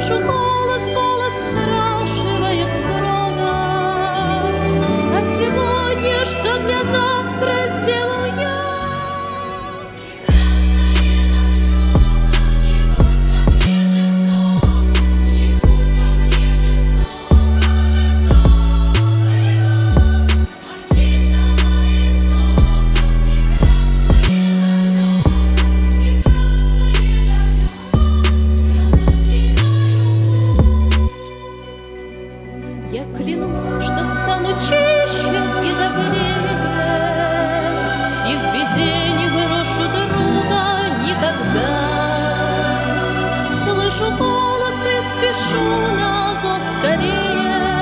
Слышу голос, голос спрашивает строго: а сегодня что для завтра сделал я? Я клянусь, что стану чище и добрее, и в беде не брошу друга никогда. Слышу голос и спешу на зов скорее.